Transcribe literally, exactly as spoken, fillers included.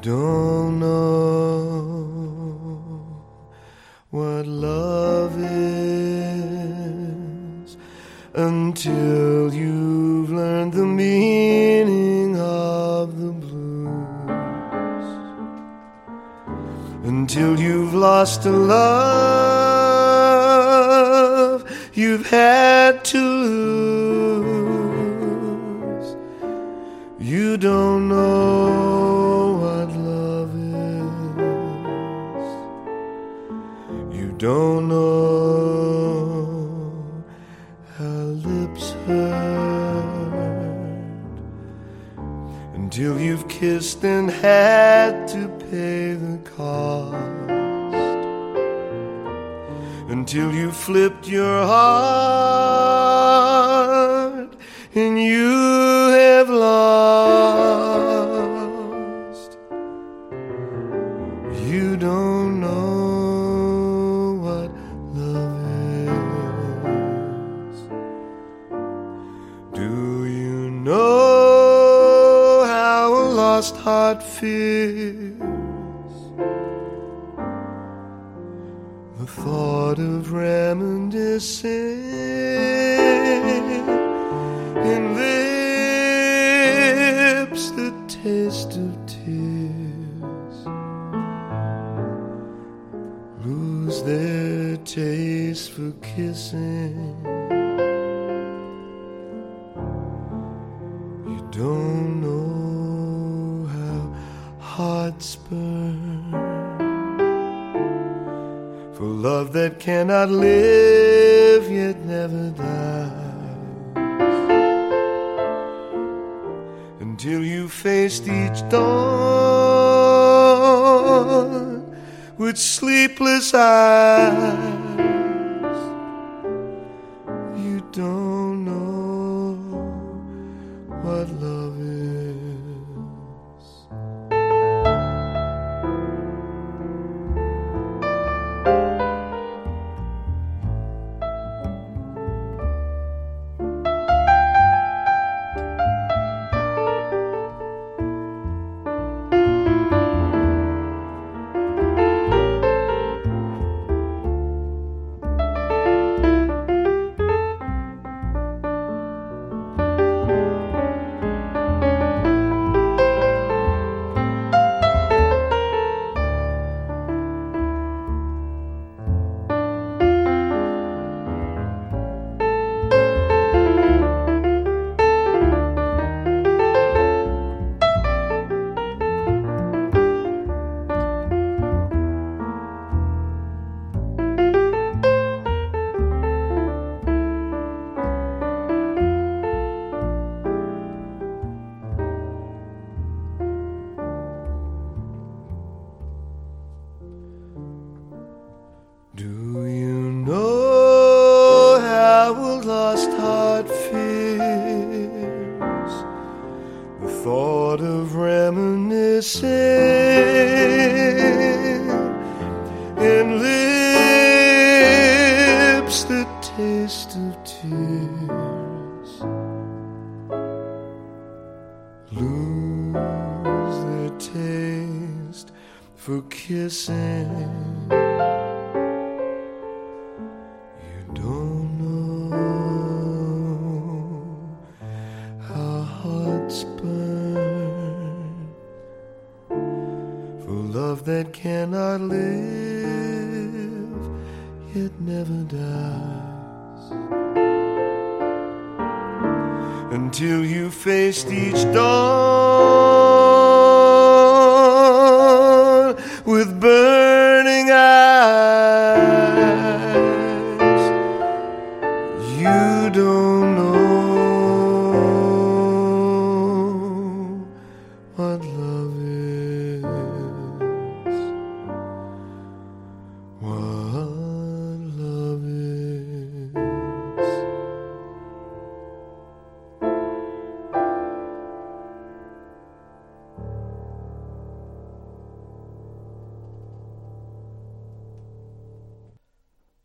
don't know what love is until you've learned the meaning of the blues, until you've lost a love you've had to lose. You don't know what love is. You don't know how lips hurt until you've kissed and had to pay the cost, until you flipped your heart and you have lost. You don't know what love is. Do you know how a lost heart feels? The thought of reminiscing in lips that taste of tears lose their taste for kissing. You don't know how hearts burn for love that cannot live yet never dies, until you faced each dawn with sleepless eyes. You don't know what love is. Do you know how a lost heart feels? The thought of reminiscing in lips that taste of tears lose their taste for kissing. Love that cannot live yet never dies, until you faced each dawn